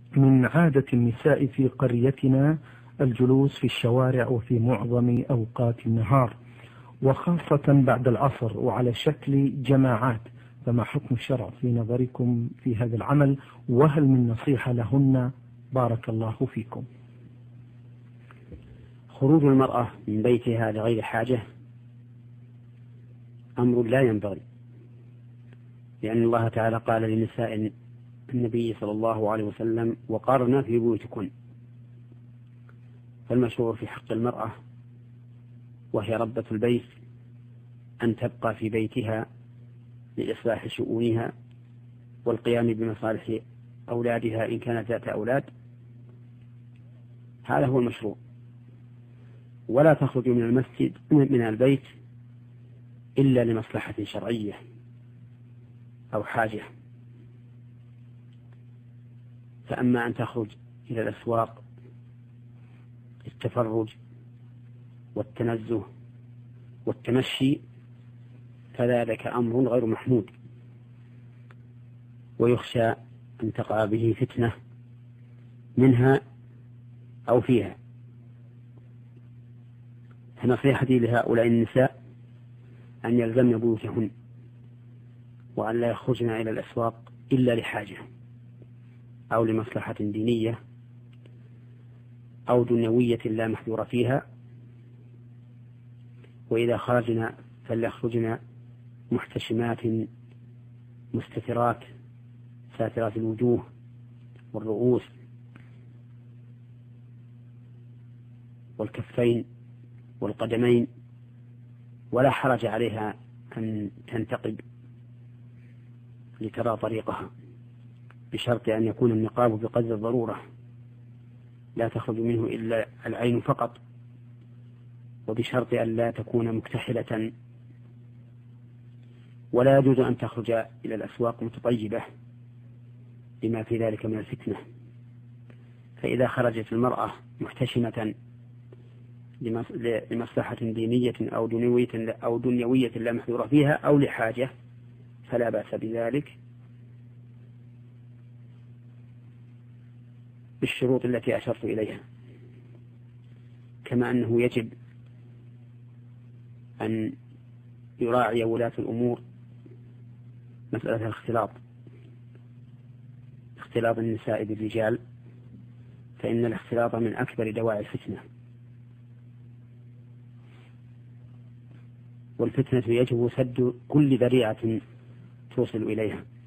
من عادة النساء في قريتنا الجلوس في الشوارع وفي معظم أوقات النهار، وخاصة بعد العصر وعلى شكل جماعات، فما حكم الشرع في نظركم في هذا العمل، وهل من نصيحة لهن؟ بارك الله فيكم. خروج المرأة من بيتها لغير حاجة أمر لا ينبغي، لأن الله تعالى قال لنساء النبي صلى الله عليه وسلم: وقرنا في بيوتكن. فالمشروع في حق المرأة وهي ربة البيت أن تبقى في بيتها لإصلاح شؤونها والقيام بمصالح أولادها إن كانت ذات أولاد، هذا هو المشروع. ولا تخرج من المسجد من البيت إلا لمصلحة شرعية أو حاجة. فأما أن تخرج إلى الأسواق للتفرج والتنزه والتمشي فذلك أمر غير محمود، ويخشى أن تقع به فتنة منها أو فيها. فنصيحتي لهؤلاء النساء أن يلزمن بيوتهن، وأن لا يخرجن إلى الأسواق إلا لحاجة أو لمصلحة دينية أو دنيوية لا محذور فيها. وإذا خرجنا فليخرجن محتشمات مستترات ساترات الوجوه والرؤوس والكفين والقدمين، ولا حرج عليها أن تنتقب لترى طريقها، بشرط أن يكون النقاب بقدر الضرورة، لا تخرج منه إلا العين فقط، وبشرط أن لا تكون مكتحلة، ولا يجوز أن تخرج إلى الأسواق متطيبة لما في ذلك من الفتنة. فإذا خرجت المرأة محتشمة لمصلحة دينية أو دنيوية لا محذور فيها أو لحاجة فلا بأس بذلك، بالشروط التي أشرت إليها. كما أنه يجب أن يراعي ولاة الأمور مسألة اختلاط النساء بالرجال، فإن الاختلاط من أكبر دواعي الفتنة، والفتنة يجب سد كل ذريعة توصل إليها.